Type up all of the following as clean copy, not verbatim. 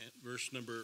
And verse number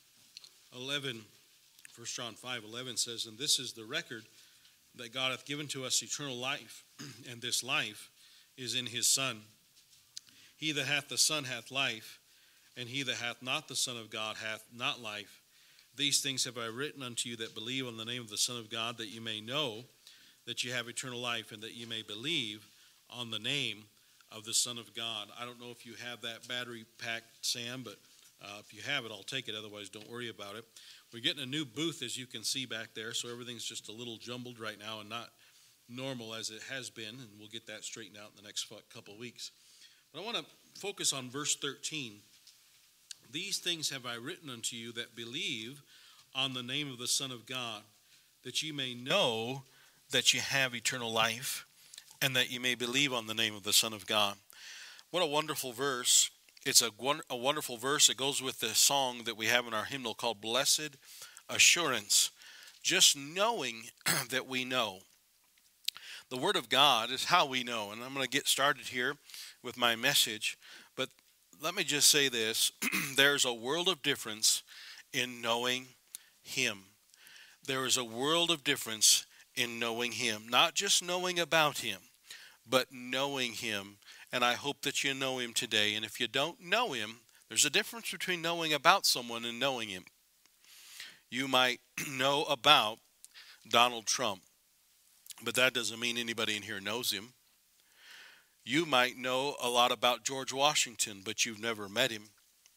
11, 1 John 5:11 says, "And this is the record that God hath given to us eternal life, and this life is in his Son. He that hath the Son hath life, and he that hath not the Son of God hath not life. These things have I written unto you that believe on the name of the Son of God, that you may know that you have eternal life, and that you may believe on the name of the Son of God." I don't know if you have that battery packed, Sam, but if you have it, I'll take it. Otherwise, don't worry about it. We're getting a new booth, as you can see back there, so everything's just a little jumbled right now and not normal as it has been, and we'll get that straightened out in the next couple of weeks. But I want to focus on verse 13. "These things have I written unto you that believe on the name of the Son of God, that ye may know that you have eternal life, and that you may believe on the name of the Son of God." What a wonderful verse. It's a wonderful verse. It goes with the song that we have in our hymnal called "Blessed Assurance." Just knowing that we know. The Word of God is how we know. And I'm going to get started here with my message. But let me just say this. There's a world of difference in knowing Him. There is a world of difference in knowing Him. Not just knowing about Him, but knowing Him. And I hope that you know Him today. And if you don't know Him, there's a difference between knowing about someone and knowing Him. You might know about Donald Trump, but that doesn't mean anybody in here knows him. You might know a lot about George Washington, but you've never met him.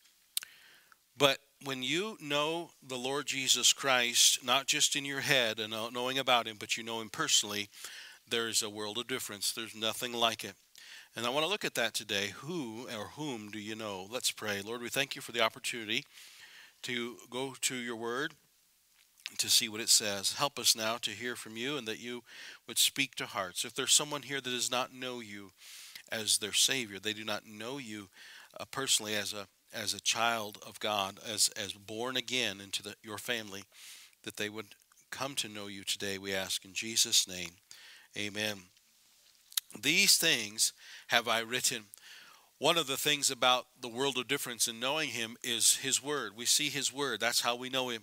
But when you know the Lord Jesus Christ, not just in your head and knowing about Him, but you know Him personally, there's a world of difference. There's nothing like it. And I want to look at that today. Who or whom do you know? Let's pray. Lord, we thank You for the opportunity to go to Your Word, to see what it says. Help us now to hear from You, and that You would speak to hearts. If there's someone here that does not know You as their Savior, they do not know You personally as a child of God, as born again into Your family, that they would come to know You today, we ask in Jesus' name. Amen. "These things have I written." One of the things about the world of difference in knowing Him is His Word. We see His Word. That's how we know Him.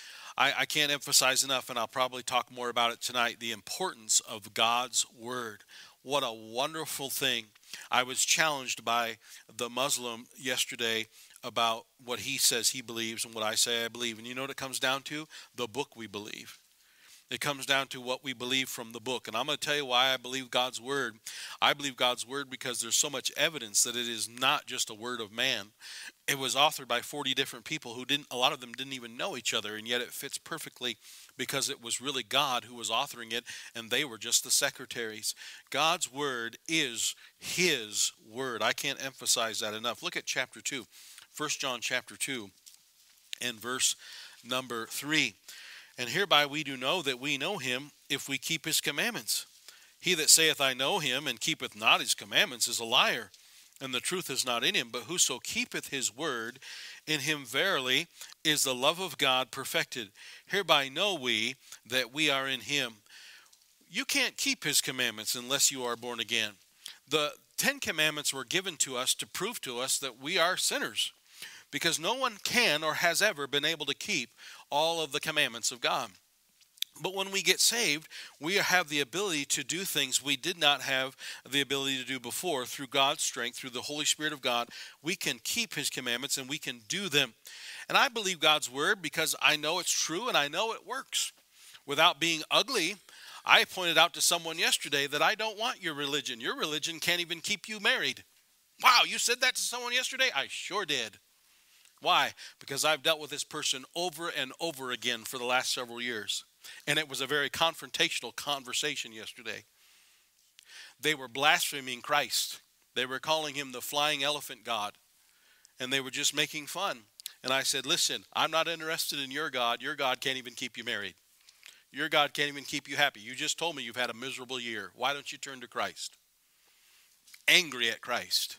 I can't emphasize enough, and I'll probably talk more about it tonight, the importance of God's Word. What a wonderful thing. I was challenged by the Muslim yesterday about what he says he believes and what I say I believe. And you know what it comes down to? The book we believe. It comes down to what we believe from the book. And I'm going to tell you why I believe God's Word. I believe God's Word because there's so much evidence that it is not just a word of man. It was authored by 40 different people who a lot of them didn't even know each other, and yet it fits perfectly because it was really God who was authoring it, and they were just the secretaries. God's Word is His Word. I can't emphasize that enough. Look at chapter 2, 1 John chapter 2 and verse number 3. "And hereby we do know that we know Him, if we keep His commandments. He that saith, I know Him, and keepeth not His commandments, is a liar, and the truth is not in him. But whoso keepeth His word, in him verily is the love of God perfected. Hereby know we that we are in Him." You can't keep His commandments unless you are born again. The 10 commandments were given to us to prove to us that we are sinners, because no one can or has ever been able to keep all of the commandments of God. But when we get saved, we have the ability to do things we did not have the ability to do before. Through God's strength, through the Holy Spirit of God, we can keep His commandments and we can do them. And I believe God's Word because I know it's true and I know it works. Without being ugly, I pointed out to someone yesterday that I don't want your religion. Your religion can't even keep you married. Wow, you said that to someone yesterday? I sure did. Why? Because I've dealt with this person over and over again for the last several years. And it was a very confrontational conversation yesterday. They were blaspheming Christ. They were calling Him the flying elephant God. And they were just making fun. And I said, listen, I'm not interested in your God. Your God can't even keep you married. Your God can't even keep you happy. You just told me you've had a miserable year. Why don't you turn to Christ? Angry at Christ.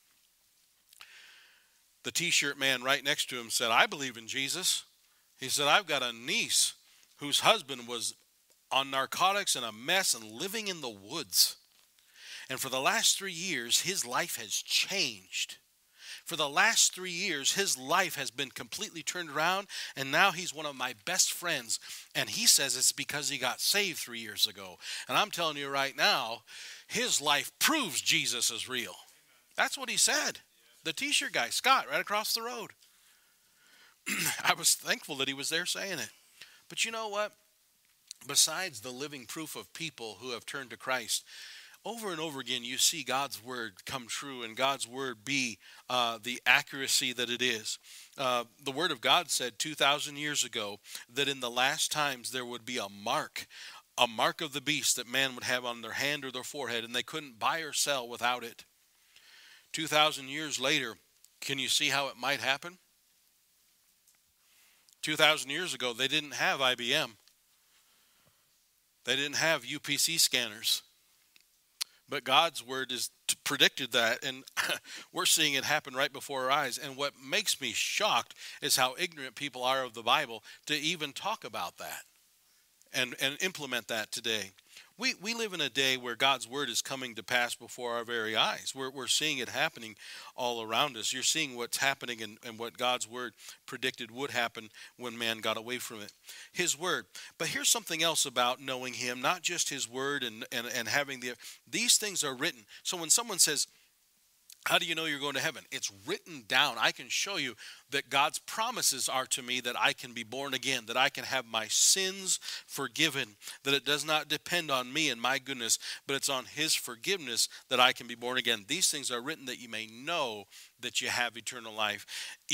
The t-shirt man right next to him said, I believe in Jesus. He said, I've got a niece whose husband was on narcotics and a mess and living in the woods. And for the last 3 years, his life has changed. For the last 3 years, his life has been completely turned around, and now he's one of my best friends. And he says it's because he got saved 3 years ago. And I'm telling you right now, his life proves Jesus is real. That's what he said. The t-shirt guy, Scott, right across the road. I was thankful that he was there saying it. But you know what? Besides the living proof of people who have turned to Christ, over and over again you see God's word come true and God's word be the accuracy that it is. The word of God said 2,000 years ago that in the last times there would be a mark of the beast that man would have on their hand or their forehead, and they couldn't buy or sell without it. 2,000 years later, can you see how it might happen? 2,000 years ago, they didn't have IBM. They didn't have UPC scanners. But God's word is predicted that, and we're seeing it happen right before our eyes. And what makes me shocked is how ignorant people are of the Bible to even talk about that and implement that today. We live in a day where God's word is coming to pass before our very eyes. We're seeing it happening all around us. You're seeing what's happening and what God's word predicted would happen when man got away from it. His word. But here's something else about knowing him, not just his word and having these things are written. So when someone says, how do you know you're going to heaven? It's written down. I can show you that God's promises are to me that I can be born again, that I can have my sins forgiven, that it does not depend on me and my goodness, but it's on his forgiveness that I can be born again. These things are written that you may know that you have eternal life,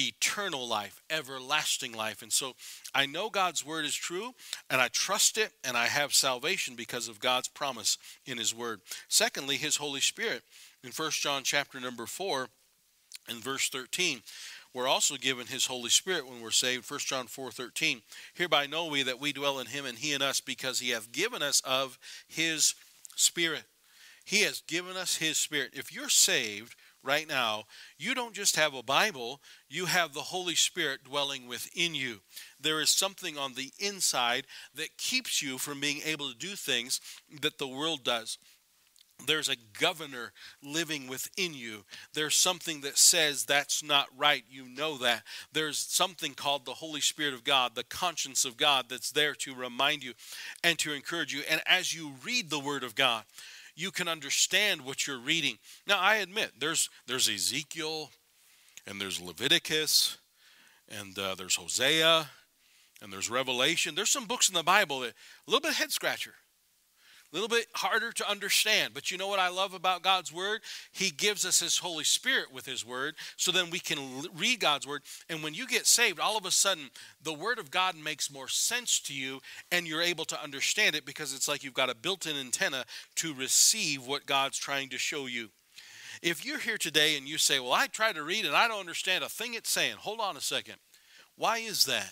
everlasting life. And so I know God's word is true, and I trust it, and I have salvation because of God's promise in his word. Secondly, his Holy Spirit. In 1 John chapter number 4 and verse 13, we're also given his Holy Spirit when we're saved. 1 John 4:13, hereby know we that we dwell in him and he in us, because he hath given us of his Spirit. He has given us his Spirit. If you're saved right now, you don't just have a Bible, you have the Holy Spirit dwelling within you. There is something on the inside that keeps you from being able to do things that the world does. There's a governor living within you. There's something that says that's not right. You know that. There's something called the Holy Spirit of God, the conscience of God, that's there to remind you and to encourage you. And as you read the Word of God, you can understand what you're reading. Now, I admit, there's Ezekiel, and there's Leviticus, and there's Hosea, and there's Revelation. There's some books in the Bible that a little bit head scratcher. A little bit harder to understand. But you know what I love about God's word? He gives us his Holy Spirit with his word, so then we can read God's word. And when you get saved, all of a sudden, the word of God makes more sense to you, and you're able to understand it, because it's like you've got a built-in antenna to receive what God's trying to show you. If you're here today and you say, well, I try to read and I don't understand a thing it's saying. Hold on a second. Why is that?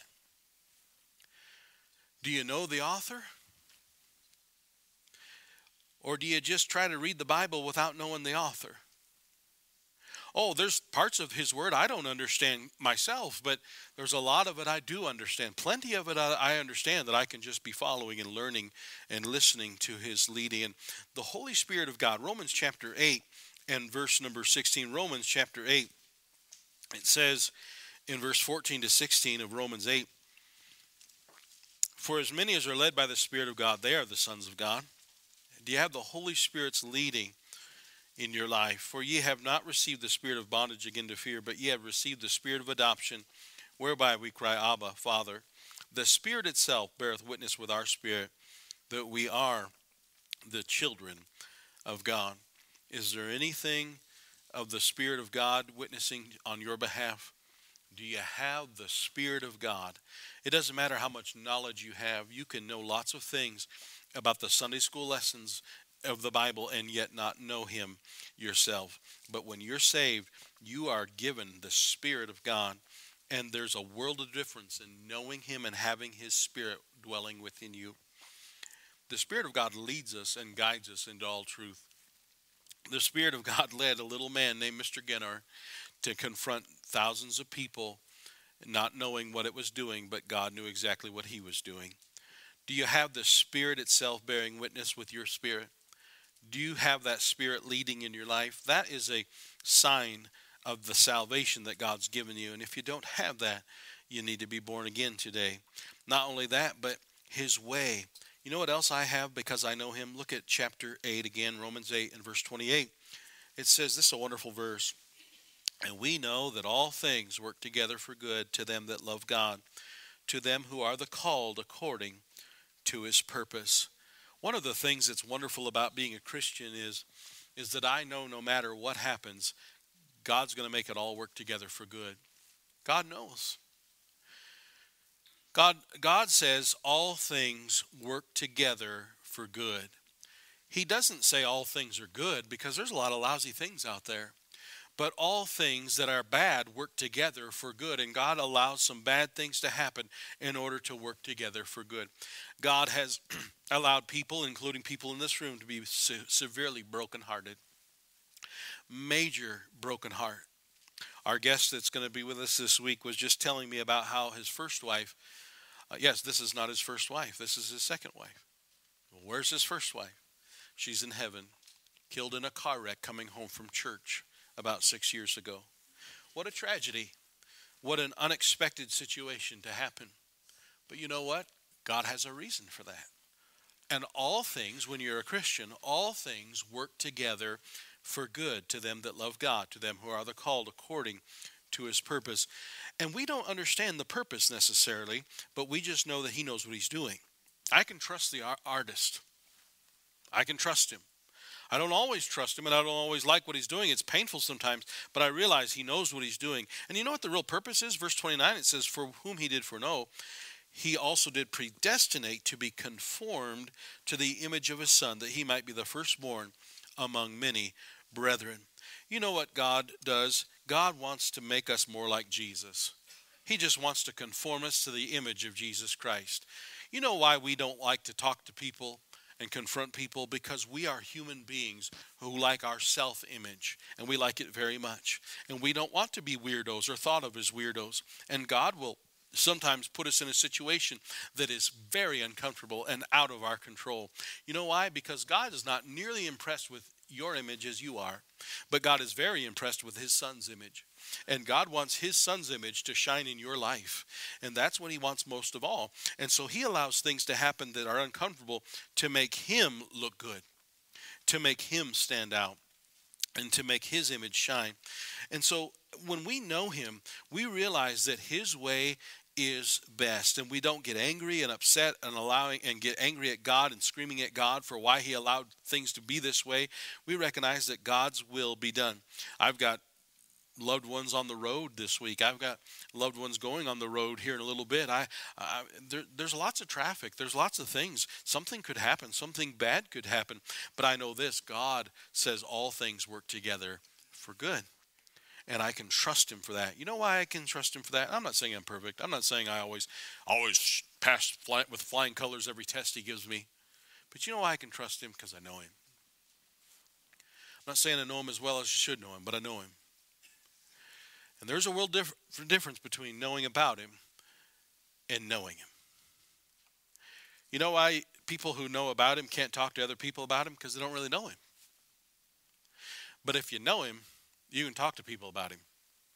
Do you know the author? Or do you just try to read the Bible without knowing the author? Oh, there's parts of his word I don't understand myself, but there's a lot of it I do understand. Plenty of it I understand that I can just be following and learning and listening to his leading. And the Holy Spirit of God, Romans chapter 8 and verse number 16, Romans chapter 8, it says in verse 14 to 16 of Romans 8, for as many as are led by the Spirit of God, they are the sons of God. Do you have the Holy Spirit's leading in your life? For ye have not received the spirit of bondage again to fear, but ye have received the spirit of adoption, whereby we cry, Abba, Father. The Spirit itself beareth witness with our spirit that we are the children of God. Is there anything of the Spirit of God witnessing on your behalf? Do you have the Spirit of God? It doesn't matter how much knowledge you have. You can know lots of things about the Sunday school lessons of the Bible and yet not know him yourself. But when you're saved, you are given the Spirit of God, and there's a world of difference in knowing him and having his Spirit dwelling within you. The Spirit of God leads us and guides us into all truth. The Spirit of God led a little man named Mr. Gennar to confront thousands of people, not knowing what it was doing, but God knew exactly what he was doing. Do you have the Spirit itself bearing witness with your spirit? Do you have that Spirit leading in your life? That is a sign of the salvation that God's given you. And if you don't have that, you need to be born again today. Not only that, but his way. You know what else I have because I know him? Look at chapter 8 again, Romans 8 and verse 28. It says, this is a wonderful verse. And we know that all things work together for good to them that love God, to them who are the called according to his purpose. One of the things that's wonderful about being a Christian is that I know no matter what happens, God's going to make it all work together for good. God knows. God says all things work together for good. He doesn't say all things are good because there's a lot of lousy things out there. But all things that are bad work together for good. And God allows some bad things to happen in order to work together for good. God has allowed people, including people in this room, to be severely brokenhearted. Major broken heart. Our guest that's going to be with us this week was just telling me about how his first wife, yes, this is not his first wife. This is his second wife. Well, where's his first wife? She's in heaven, killed in a car wreck coming home from church about 6 years ago. What a tragedy. What an unexpected situation to happen. But you know what? God has a reason for that. And all things, when you're a Christian, all things work together for good to them that love God, to them who are the called according to his purpose. And we don't understand the purpose necessarily, but we just know that he knows what he's doing. I can trust the artist. I can trust him. I don't always trust him, and I don't always like what he's doing. It's painful sometimes, but I realize he knows what he's doing. And you know what the real purpose is? Verse 29, it says, for whom he did foreknow, he also did predestinate to be conformed to the image of his Son, that he might be the firstborn among many brethren. You know what God does? God wants to make us more like Jesus. He just wants to conform us to the image of Jesus Christ. You know why we don't like to talk to people and confront people? Because we are human beings who like our self-image, and we like it very much. And we don't want to be weirdos or thought of as weirdos. And God will sometimes put us in a situation that is very uncomfortable and out of our control. You know why? Because God is not nearly impressed with your image as you are, but God is very impressed with his Son's image. And God wants his Son's image to shine in your life. And that's what he wants most of all. And so he allows things to happen that are uncomfortable to make him look good, to make him stand out, and to make his image shine. And so when we know him, we realize that his way is best, and we don't get angry and upset and get angry at God and screaming at God for why he allowed things to be this way. We recognize that God's will be done. I've got loved ones on the road this week. I've got loved ones going on the road here in a little bit. There's lots of traffic. There's lots of things. Something could happen. Something bad could happen. But I know this: God says all things work together for good. And I can trust him for that. You know why I can trust him for that? I'm not saying I'm perfect. I'm not saying I always pass with flying colors every test he gives me. But you know why I can trust him? Because I know him. I'm not saying I know him as well as you should know him, but I know him. And there's a world difference between knowing about him and knowing him. You know why people who know about him can't talk to other people about him? Because they don't really know him. But if you know him, you can talk to people about him.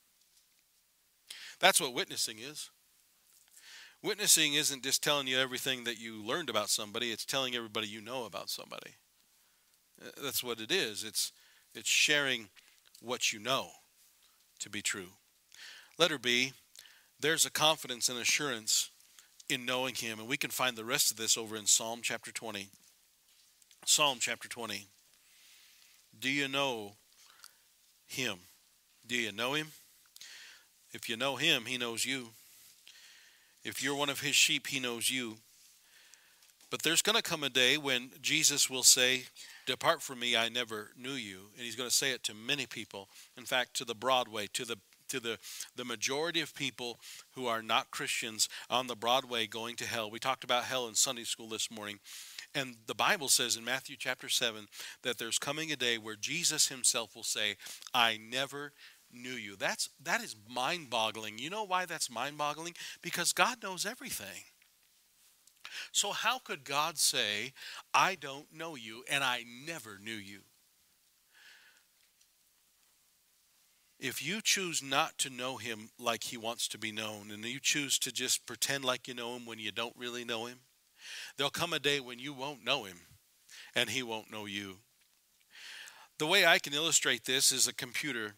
That's what witnessing is. Witnessing isn't just telling you everything that you learned about somebody. It's telling everybody you know about somebody. That's what it is. It's sharing what you know to be true. Letter B, there's a confidence and assurance in knowing him. And we can find the rest of this over in Psalm chapter 20. Psalm chapter 20. Do you know him? Do you know him? If you know him, he knows you. If you're one of his sheep, he knows you. But there's going to come a day when Jesus will say, "Depart from me, I never knew you." And he's going to say it to many people. In fact, to the Broadway, to the majority of people who are not Christians on the Broadway going to hell. We talked about hell in Sunday school this morning. And the Bible says in Matthew chapter 7 that there's coming a day where Jesus himself will say, "I never knew you." That is mind-boggling. You know why that's mind-boggling? Because God knows everything. So how could God say, "I don't know you and I never knew you"? if you choose not to know him like he wants to be known, and you choose to just pretend like you know him when you don't really know him, there'll come a day when you won't know him and he won't know you. The way I can illustrate this is a computer.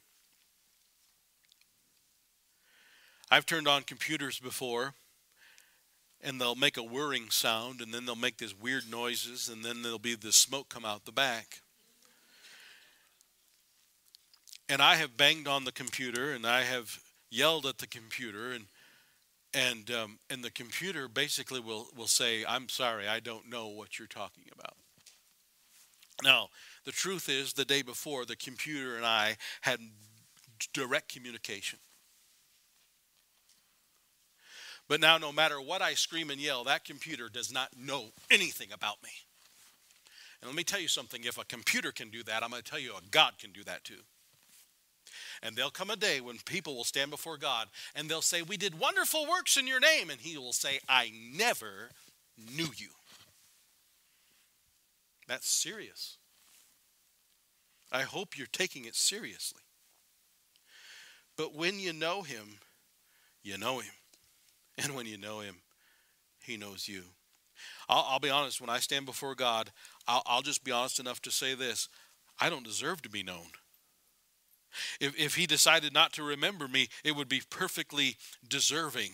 I've turned on computers before, and they'll make a whirring sound, and then they'll make these weird noises, and then there'll be the smoke come out the back. And I have banged on the computer, and I have yelled at the computer, and the computer basically will say, "I'm sorry, I don't know what you're talking about." Now, the truth is, the day before, the computer and I had direct communication. But now, no matter what I scream and yell, that computer does not know anything about me. And let me tell you something, if a computer can do that, I'm going to tell you a God can do that too. And there'll come a day when people will stand before God and they'll say, "We did wonderful works in your name." And he will say, "I never knew you." That's serious. I hope you're taking it seriously. But when you know him, you know him. And when you know him, he knows you. I'll be honest, when I stand before God, I'll just be honest enough to say this: I don't deserve to be known. If he decided not to remember me, it would be perfectly deserving.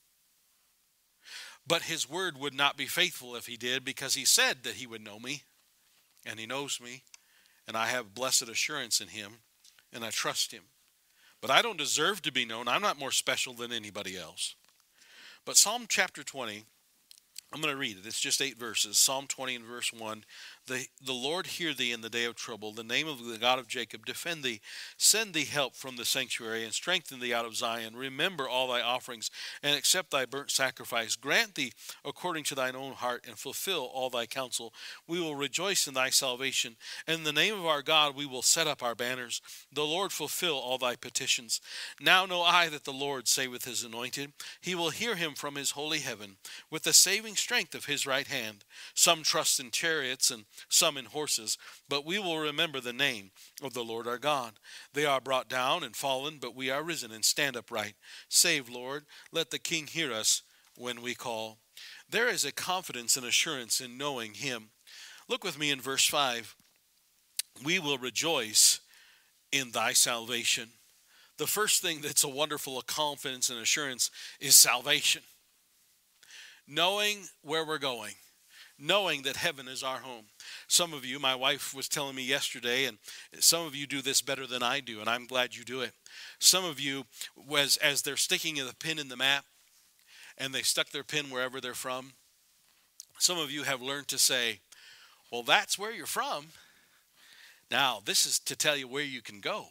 But his word would not be faithful if he did, because he said that he would know me, and he knows me, and I have blessed assurance in him, and I trust him. But I don't deserve to be known. I'm not more special than anybody else. But Psalm chapter 20, I'm going to read it. It's just 8 verses. Psalm 20 and verse 1. The Lord hear thee in the day of trouble. The name of the God of Jacob defend thee. Send thee help from the sanctuary and strengthen thee out of Zion. Remember all thy offerings and accept thy burnt sacrifice. Grant thee according to thine own heart and fulfill all thy counsel. We will rejoice in thy salvation. In the name of our God we will set up our banners. The Lord fulfill all thy petitions. Now know I that the Lord saveth his anointed. He will hear him from his holy heaven with the saving strength of his right hand. Some trust in chariots and some in horses, but we will remember the name of the Lord our God. They are brought down and fallen, but we are risen and stand upright. Save, Lord, let the King hear us when we call. There is a confidence and assurance in knowing him. Look with me in verse 5. We will rejoice in thy salvation. The first thing that's a wonderful confidence and assurance is salvation. Knowing where we're going. Knowing that heaven is our home. Some of you, my wife was telling me yesterday, and some of you do this better than I do, and I'm glad you do it. Some of you, as they're sticking the pin in the map, and they stuck their pin wherever they're from, some of you have learned to say, "Well, that's where you're from. Now, this is to tell you where you can go.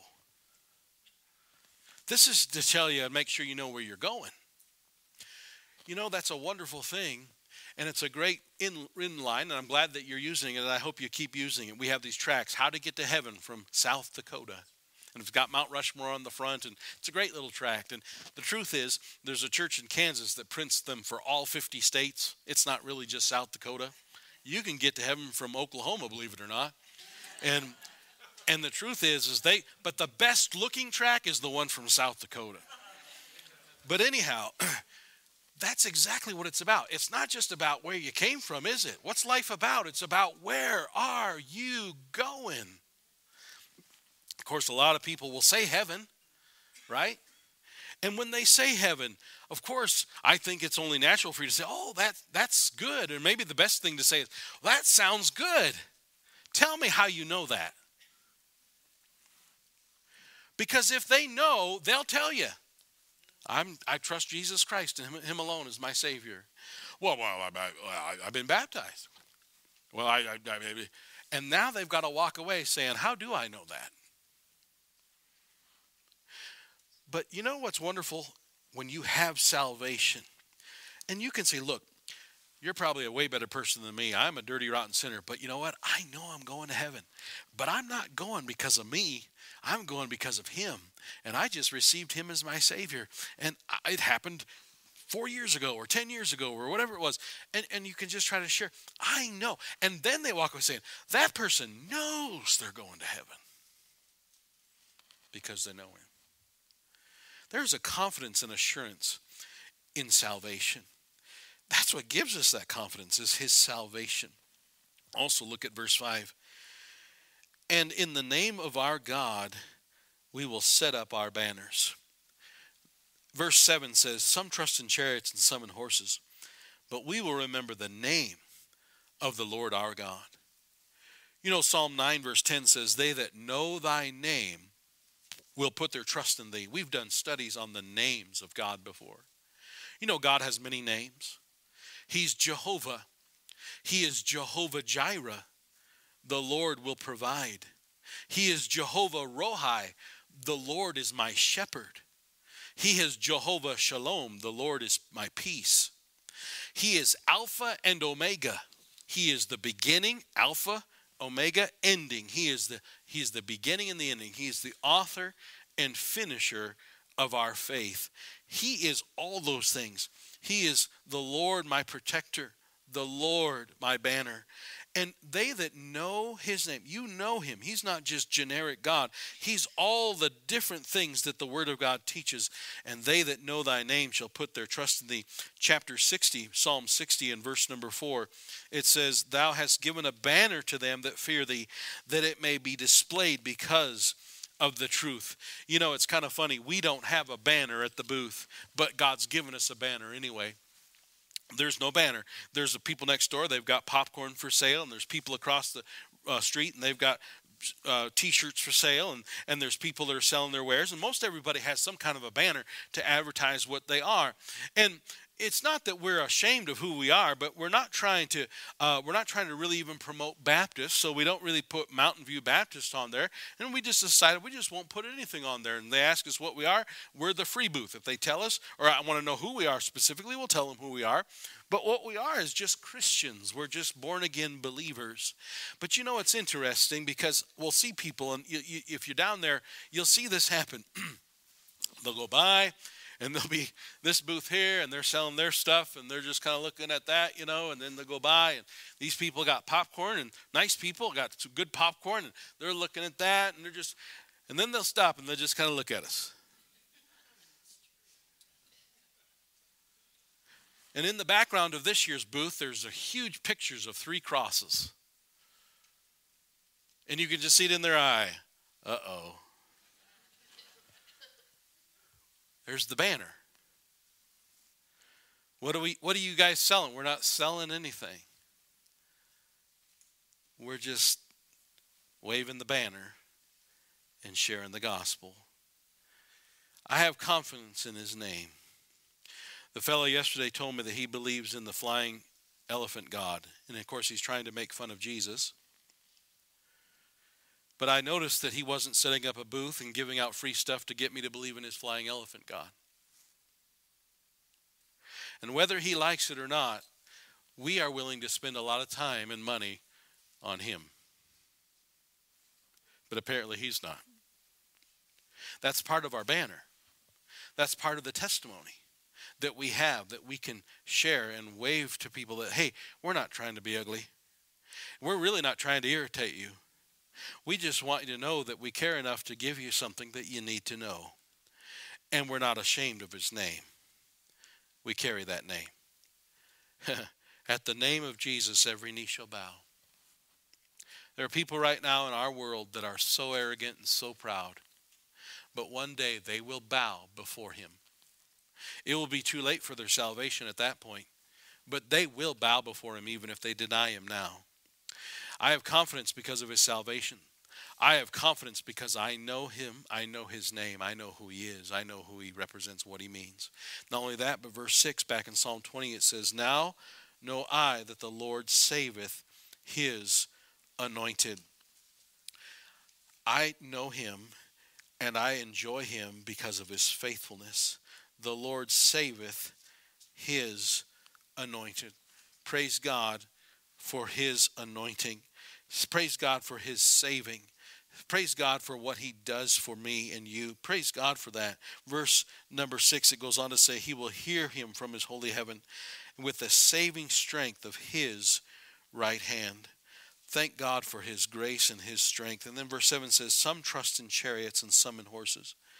This is to tell you and make sure you know where you're going." You know, that's a wonderful thing. And it's a great in line, and I'm glad that you're using it, and I hope you keep using it. We have these tracks, How to Get to Heaven from South Dakota. And it's got Mount Rushmore on the front, and it's a great little tract. And the truth is, there's a church in Kansas that prints them for all 50 states. It's not really just South Dakota. You can get to heaven from Oklahoma, believe it or not. And the truth is but the best looking track is the one from South Dakota. But anyhow, that's exactly what it's about. It's not just about where you came from, is it? What's life about? It's about where are you going? Of course, a lot of people will say heaven, right? And when they say heaven, of course, I think it's only natural for you to say, "Oh, that's good." Or maybe the best thing to say is, "Well, that sounds good. Tell me how you know that." Because if they know, they'll tell you. I trust Jesus Christ and him alone as my Savior. Well, I've been baptized. Well, and now they've got to walk away saying, "How do I know that?" But you know what's wonderful? When you have salvation, and you can say, "Look, you're probably a way better person than me. I'm a dirty, rotten sinner. But you know what? I know I'm going to heaven. But I'm not going because of me. I'm going because of him. And I just received him as my Savior. And it happened 4 years ago or 10 years ago or whatever it was." And you can just try to share, "I know." And then they walk away saying, that person knows they're going to heaven because they know him. There's a confidence and assurance in salvation. That's what gives us that confidence, is his salvation. Also look at verse 5. And in the name of our God, we will set up our banners. Verse 7 says, some trust in chariots and some in horses, but we will remember the name of the Lord our God. You know, Psalm 9 verse 10 says, they that know thy name will put their trust in thee. We've done studies on the names of God before. You know, God has many names. He's Jehovah. He is Jehovah Jireh. The Lord will provide. He is Jehovah Rohi. The Lord is my shepherd. He is Jehovah Shalom. The Lord is my peace. He is Alpha and Omega. He is the beginning, Alpha, Omega, ending. He is the beginning and the ending. He is the author and finisher of our faith. He is all those things. He is the Lord my protector, the Lord my banner. And they that know his name, you know him. He's not just generic God. He's all the different things that the word of God teaches. And they that know thy name shall put their trust in thee. Chapter 60, Psalm 60 and verse number 4, it says, thou hast given a banner to them that fear thee, that it may be displayed because of the truth. You know, it's kind of funny. We don't have a banner at the booth, but God's given us a banner anyway. There's no banner. There's the people next door. They've got popcorn for sale, and there's people across the street, and they've got T-shirts for sale, and there's people that are selling their wares, and most everybody has some kind of a banner to advertise what they are. And it's not that we're ashamed of who we are, but we're not trying to really even promote Baptists, so we don't really put Mountain View Baptist on there. And we just decided we just won't put anything on there. And they ask us what we are. We're the free booth. If they tell us, or I want to know who we are specifically, we'll tell them who we are. But what we are is just Christians. We're just born-again believers. But you know, it's interesting because we'll see people, and if you're down there, you'll see this happen. They'll go by, and there'll be this booth here, and they're selling their stuff, and they're just kind of looking at that, you know, and then they'll go by, and these people got popcorn, and nice people got some good popcorn, and they're looking at that, and and then they'll stop, and they'll just kind of look at us. And in the background of this year's booth, there's a huge pictures of 3 crosses. And you can just see it in their eye. Uh-oh. There's the banner. What are you guys selling? We're not selling anything. We're just waving the banner and sharing the gospel. I have confidence in his name. The fellow yesterday told me that he believes in the flying elephant God. And of course, he's trying to make fun of Jesus. But I noticed that he wasn't setting up a booth and giving out free stuff to get me to believe in his flying elephant God. And whether he likes it or not, we are willing to spend a lot of time and money on him. But apparently he's not. That's part of our banner. That's part of the testimony that we have, that we can share and wave to people that, hey, we're not trying to be ugly. We're really not trying to irritate you. We just want you to know that we care enough to give you something that you need to know. And we're not ashamed of his name. We carry that name. At the name of Jesus, every knee shall bow. There are people right now in our world that are so arrogant and so proud. But one day they will bow before him. It will be too late for their salvation at that point. But they will bow before him even if they deny him now. I have confidence because of his salvation. I have confidence because I know him. I know his name. I know who he is. I know who he represents, what he means. Not only that, but verse 6 back in Psalm 20, it says, now know I that the Lord saveth his anointed. I know him and I enjoy him because of his faithfulness. The Lord saveth his anointed. Praise God for his anointing. Praise God for his saving. Praise God for what he does for me and you. Praise God for that. Verse number 6, it goes on to say, he will hear him from his holy heaven with the saving strength of his right hand. Thank God for his grace and his strength. And then verse 7 says, some trust in chariots and some in horses.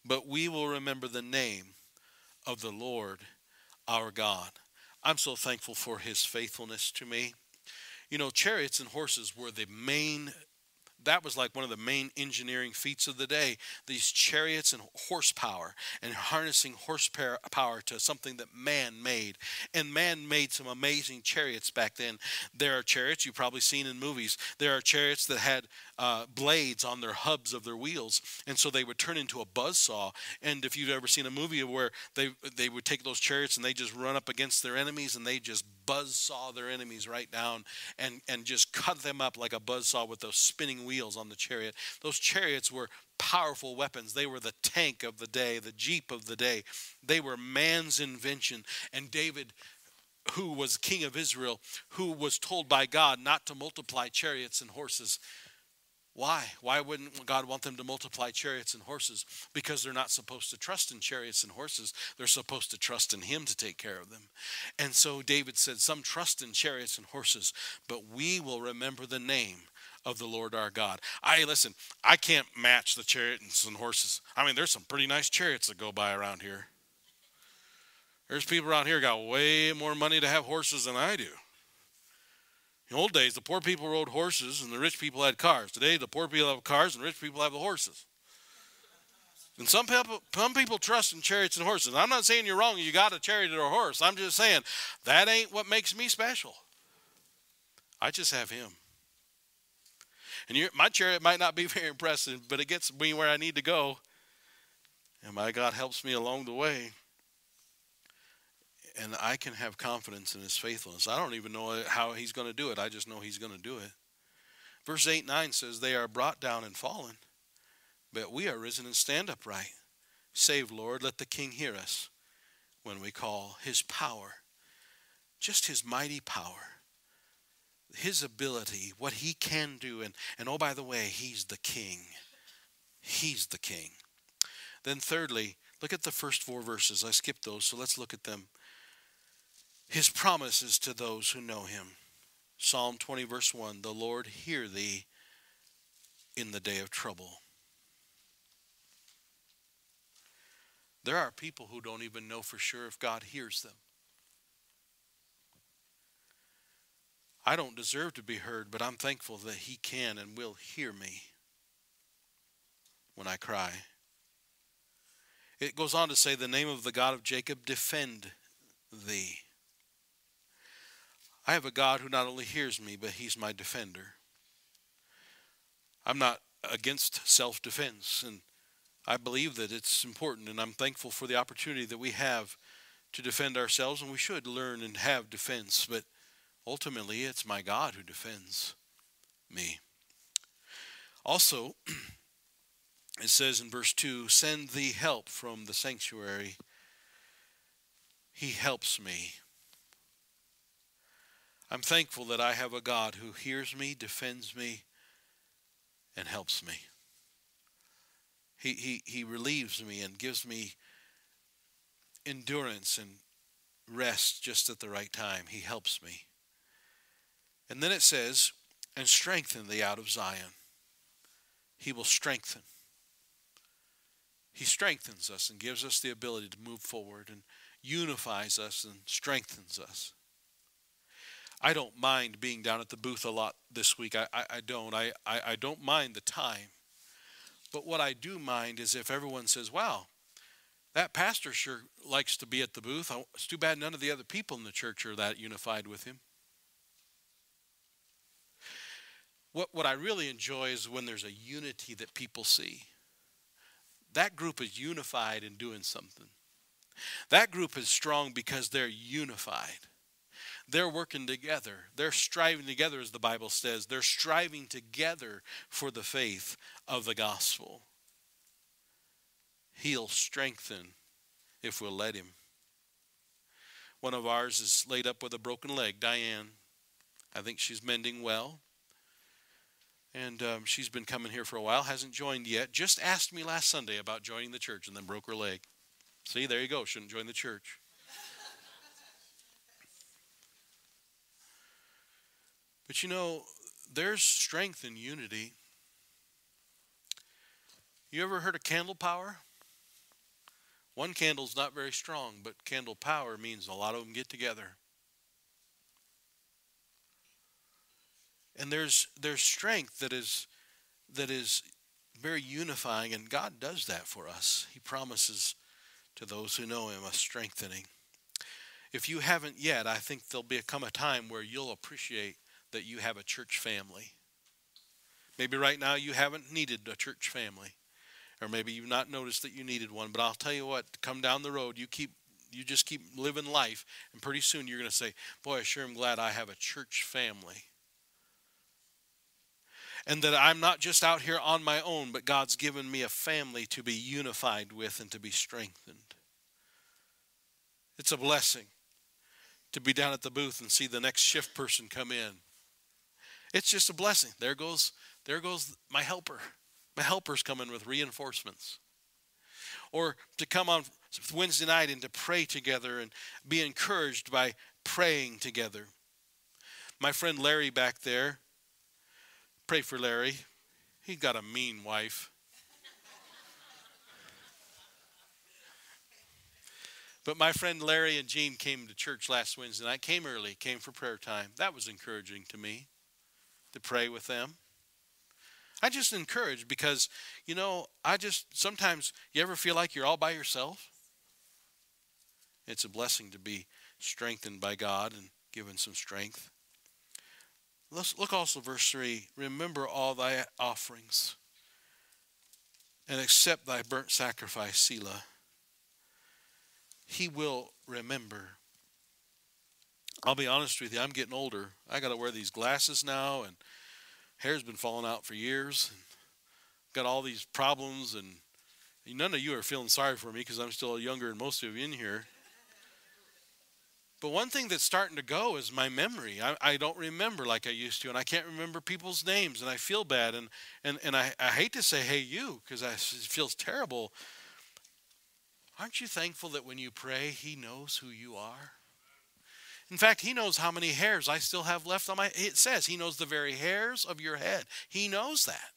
but we will remember the name of the Lord our God. I'm so thankful for his faithfulness to me. You know, chariots and horses were that was like one of the main engineering feats of the day. These chariots and horsepower, and harnessing horsepower to something that man made. And man made some amazing chariots back then. There are chariots you've probably seen in movies. There are chariots that had blades on their hubs of their wheels, and so they would turn into a buzzsaw. And if you've ever seen a movie where they would take those chariots and they just run up against their enemies, and they just buzzsaw their enemies right down and just cut them up like a buzzsaw with those spinning wheels on the chariot. Those chariots were powerful weapons. They were the tank of the day, the Jeep of the day. They were man's invention. And David, who was king of Israel, who was told by God not to multiply chariots and horses. Why? Why wouldn't God want them to multiply chariots and horses? Because they're not supposed to trust in chariots and horses. They're supposed to trust in him to take care of them. And so David said, some trust in chariots and horses, but we will remember the name of the Lord our God. Listen, I can't match the chariots and horses. I mean, there's some pretty nice chariots that go by around here. There's people around here got way more money to have horses than I do. In the old days, the poor people rode horses and the rich people had cars. Today, the poor people have cars and rich people have the horses. And some people trust in chariots and horses. I'm not saying you're wrong, you got a chariot or a horse. I'm just saying that ain't what makes me special. I just have him. And my chariot might not be very impressive, but it gets me where I need to go. And my God helps me along the way. And I can have confidence in his faithfulness. I don't even know how he's going to do it. I just know he's going to do it. Verse 8-9 says, they are brought down and fallen, but we are risen and stand upright. Save, Lord, let the King hear us when we call. His power, just his mighty power, his ability, what he can do. And oh, by the way, he's the King. He's the King. Then thirdly, look at the first 4 verses. I skipped those, so let's look at them. His promises to those who know him. Psalm 20 verse 1, the Lord hear thee in the day of trouble. There are people who don't even know for sure if God hears them. I don't deserve to be heard, but I'm thankful that he can and will hear me when I cry. It goes on to say, the name of the God of Jacob defend thee. I have a God who not only hears me, but he's my defender. I'm not against self-defense, and I believe that it's important, and I'm thankful for the opportunity that we have to defend ourselves, and we should learn and have defense, but ultimately it's my God who defends me. Also, it says in verse 2, send thee help from the sanctuary. He helps me. I'm thankful that I have a God who hears me, defends me, and helps me. He relieves me and gives me endurance and rest just at the right time. He helps me. And then it says, and strengthen thee out of Zion. He will strengthen. He strengthens us and gives us the ability to move forward and unifies us and strengthens us. I don't mind being down at the booth a lot this week. I don't. I don't mind the time. But what I do mind is if everyone says, wow, that pastor sure likes to be at the booth. It's too bad none of the other people in the church are that unified with him. What I really enjoy is when there's a unity that people see. That group is unified in doing something. That group is strong because they're unified. They're working together. They're striving together, as the Bible says. They're striving together for the faith of the gospel. He'll strengthen if we'll let him. One of ours is laid up with a broken leg, Diane. I think she's mending well. And she's been coming here for a while, hasn't joined yet. Just asked me last Sunday about joining the church and then broke her leg. See, there you go. Shouldn't join the church. But you know, there's strength in unity. You ever heard of candle power? One candle's not very strong, but candle power means a lot of them get together. And there's strength that is very unifying, and God does that for us. He promises to those who know him a strengthening. If you haven't yet, I think there'll come a time where you'll appreciate that you have a church family. Maybe right now you haven't needed a church family, or maybe you've not noticed that you needed one. But I'll tell you what, come down the road, you just keep living life, and pretty soon you're going to say, boy, I sure am glad I have a church family. And that I'm not just out here on my own, but God's given me a family to be unified with and to be strengthened. It's a blessing to be down at the booth and see the next shift person come in. It's just a blessing. There goes my helper. My helper's coming with reinforcements. Or to come on Wednesday night and to pray together and be encouraged by praying together. My friend Larry back there, pray for Larry. He's got a mean wife. But my friend Larry and Jean came to church last Wednesday night, came early, came for prayer time. That was encouraging to me to pray with them. I just encouraged because, sometimes you ever feel like you're all by yourself? It's a blessing to be strengthened by God and given some strength. Let's look also verse 3. Remember all thy offerings and accept thy burnt sacrifice, Selah. He will remember. I'll be honest with you, I'm getting older. I got to wear these glasses now, and hair's been falling out for years. And got all these problems, and none of you are feeling sorry for me because I'm still younger than most of you in here. But one thing that's starting to go is my memory. I don't remember like I used to, and I can't remember people's names, and I feel bad. And I hate to say, hey, you, because it feels terrible. Aren't you thankful that when you pray, he knows who you are? In fact, he knows how many hairs I still have left on it says he knows the very hairs of your head. He knows that.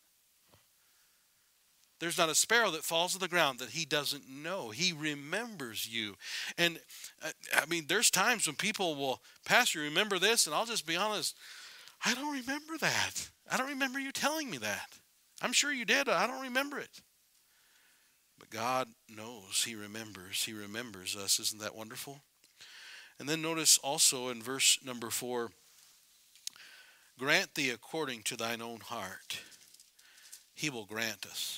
There's not a sparrow that falls to the ground that he doesn't know. He remembers you. And there's times when people will, Pastor, remember this? And I'll just be honest, I don't remember that. I don't remember you telling me that. I'm sure you did. I don't remember it. But God knows. He remembers. He remembers us. Isn't that wonderful? And then notice also in verse number 4, grant thee according to thine own heart. He will grant us.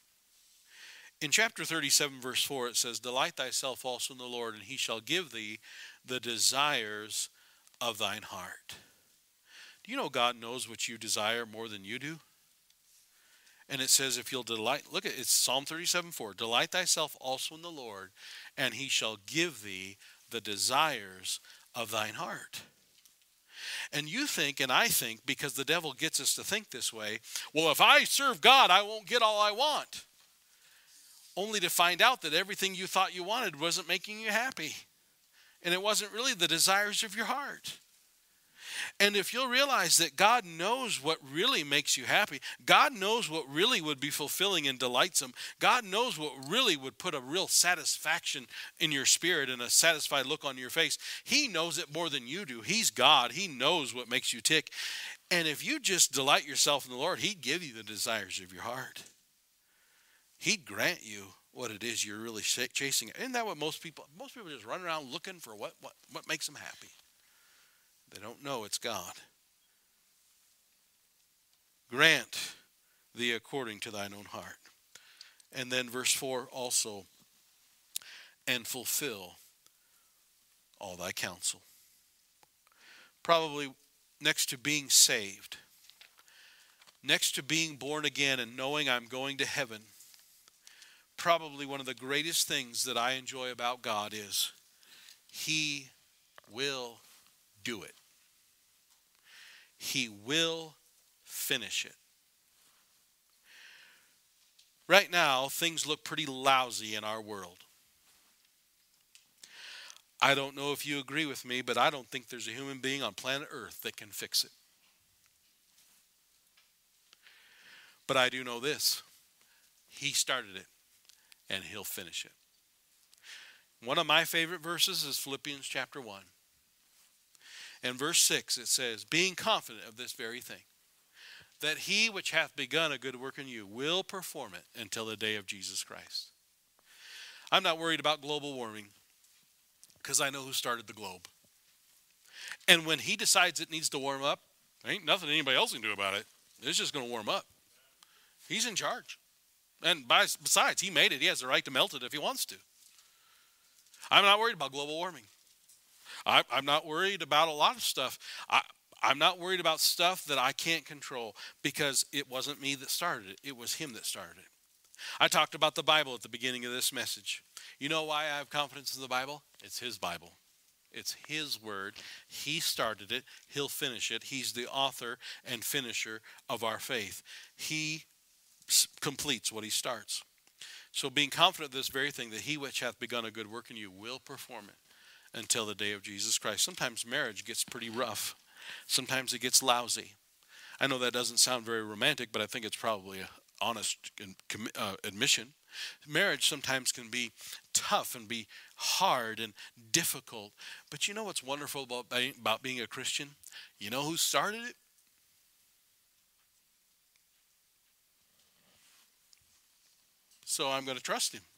In chapter 37, verse 4, it says, delight thyself also in the Lord, and he shall give thee the desires of thine heart. Do you know God knows what you desire more than you do? And it says if you'll delight, look at it's Psalm 37:4. Delight thyself also in the Lord, and he shall give thee the desires of thine heart. And you think, and I think, because the devil gets us to think this way, well, if I serve God, I won't get all I want. Only to find out that everything you thought you wanted wasn't making you happy. And it wasn't really the desires of your heart. And if you'll realize that God knows what really makes you happy, God knows what really would be fulfilling and delightsome, God knows what really would put a real satisfaction in your spirit and a satisfied look on your face. He knows it more than you do. He's God. He knows what makes you tick. And if you just delight yourself in the Lord, he'd give you the desires of your heart. He'd grant you what it is you're really chasing. Isn't that what most people just run around looking for what makes them happy? They don't know it's God. Grant thee according to thine own heart. And then verse 4 also, and fulfill all thy counsel. Probably next to being saved, next to being born again and knowing I'm going to heaven, probably one of the greatest things that I enjoy about God is he will do it. He will finish it. Right now, things look pretty lousy in our world. I don't know if you agree with me, but I don't think there's a human being on planet Earth that can fix it. But I do know this. He started it, and he'll finish it. One of my favorite verses is Philippians chapter 1. And verse 6, it says, being confident of this very thing, that he which hath begun a good work in you will perform it until the day of Jesus Christ. I'm not worried about global warming because I know who started the globe. And when he decides it needs to warm up, there ain't nothing anybody else can do about it. It's just going to warm up. He's in charge. And besides, he made it. He has the right to melt it if he wants to. I'm not worried about global warming. I'm not worried about a lot of stuff. I'm not worried about stuff that I can't control because it wasn't me that started it. It was him that started it. I talked about the Bible at the beginning of this message. You know why I have confidence in the Bible? It's his Bible. It's his word. He started it. He'll finish it. He's the author and finisher of our faith. He completes what he starts. So being confident of this very thing, that he which hath begun a good work in you will perform it until the day of Jesus Christ. Sometimes marriage gets pretty rough. Sometimes it gets lousy. I know that doesn't sound very romantic, but I think it's probably an honest admission. Marriage sometimes can be tough and be hard and difficult. But you know what's wonderful about being a Christian? You know who started it? So I'm going to trust him.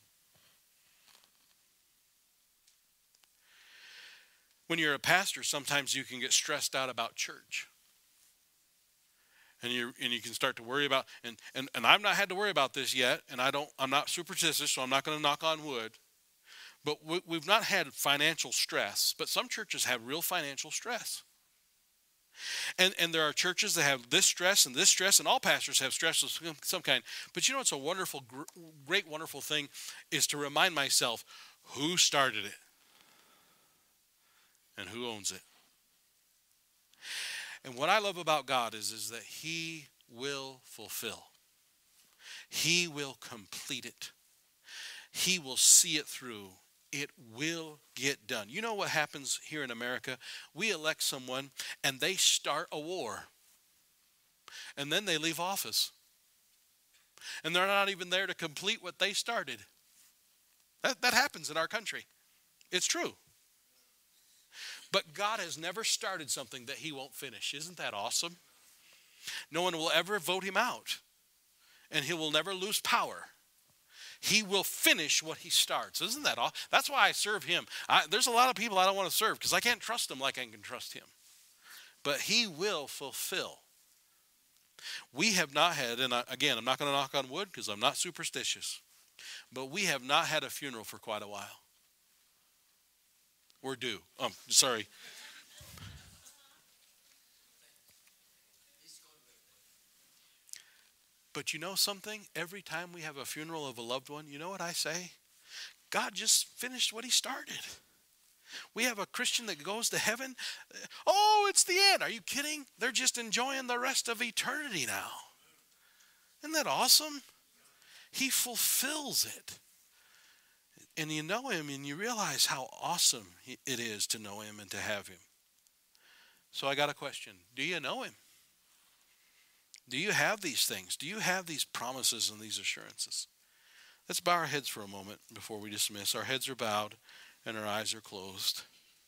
When you're a pastor, sometimes you can get stressed out about church. And you can start to worry about, and I've not had to worry about this yet, and I'm not superstitious, so I'm not going to knock on wood. But we've not had financial stress, but some churches have real financial stress. And there are churches that have this stress, and all pastors have stress of some kind. But you know what's a wonderful, great, wonderful thing is to remind myself who started it and who owns it. And what I love about God is that he will fulfill. He will complete it. He will see it through. It will get done. You know what happens here in America? We elect someone and they start a war. And then they leave office. And they're not even there to complete what they started. That happens in our country. It's true. But God has never started something that he won't finish. Isn't that awesome? No one will ever vote him out. And he will never lose power. He will finish what he starts. Isn't that all? That's why I serve him. There's a lot of people I don't want to serve because I can't trust them like I can trust him. But he will fulfill. We have not had, and again, I'm not going to knock on wood because I'm not superstitious, but we have not had a funeral for quite a while. We're due. Sorry. But you know something? Every time we have a funeral of a loved one, you know what I say? God just finished what he started. We have a Christian that goes to heaven. Oh, it's the end. Are you kidding? They're just enjoying the rest of eternity now. Isn't that awesome? He fulfills it. And you know him and you realize how awesome it is to know him and to have him. So I got a question. Do you know him? Do you have these things? Do you have these promises and these assurances? Let's bow our heads for a moment before we dismiss. Our heads are bowed and our eyes are closed.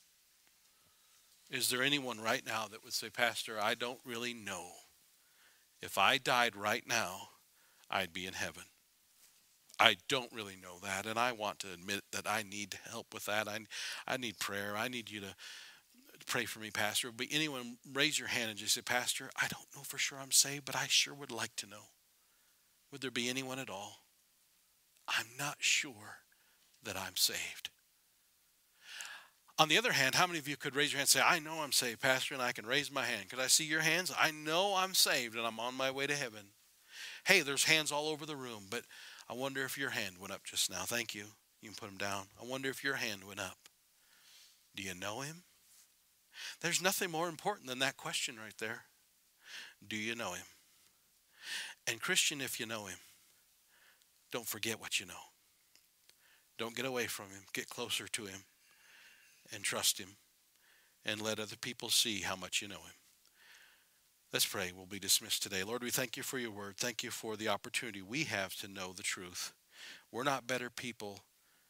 Is there anyone right now that would say, Pastor, I don't really know. If I died right now, I'd be in heaven. I don't really know that, and I want to admit that I need help with that. I need prayer. I need you to pray for me, Pastor. But anyone, raise your hand and just say, Pastor, I don't know for sure I'm saved, but I sure would like to know. Would there be anyone at all? I'm not sure that I'm saved. On the other hand, how many of you could raise your hand and say, I know I'm saved, Pastor, and I can raise my hand? Could I see your hands? I know I'm saved and I'm on my way to heaven. Hey, there's hands all over the room, but I wonder if your hand went up just now. Thank you. You can put them down. I wonder if your hand went up. Do you know him? There's nothing more important than that question right there. Do you know him? And Christian, if you know him, don't forget what you know. Don't get away from him. Get closer to him and trust him and let other people see how much you know him. Let's pray. We'll be dismissed today. Lord, we thank you for your word. Thank you for the opportunity we have to know the truth. We're not better people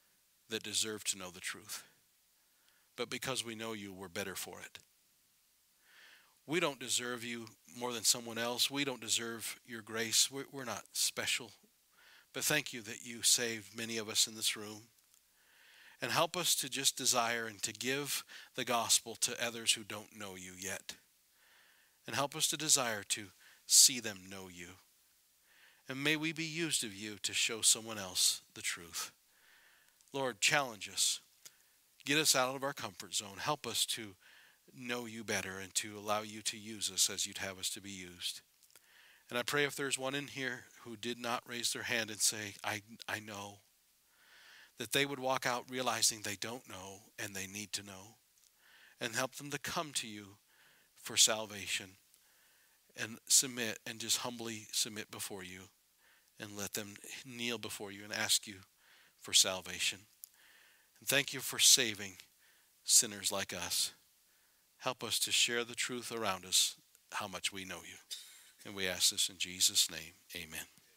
that deserve to know the truth. But because we know you, we're better for it. We don't deserve you more than someone else. We don't deserve your grace. We're not special. But thank you that you saved many of us in this room. And help us to just desire and to give the gospel to others who don't know you yet. And help us to desire to see them know you. And may we be used of you to show someone else the truth. Lord, challenge us. Get us out of our comfort zone. Help us to know you better and to allow you to use us as you'd have us to be used. And I pray if there's one in here who did not raise their hand and say, I know, that they would walk out realizing they don't know and they need to know. And help them to come to you for salvation and submit and just humbly submit before you and let them kneel before you and ask you for salvation. And thank you for saving sinners like us. Help us to share the truth around us, how much we know you. And we ask this in Jesus' name, amen.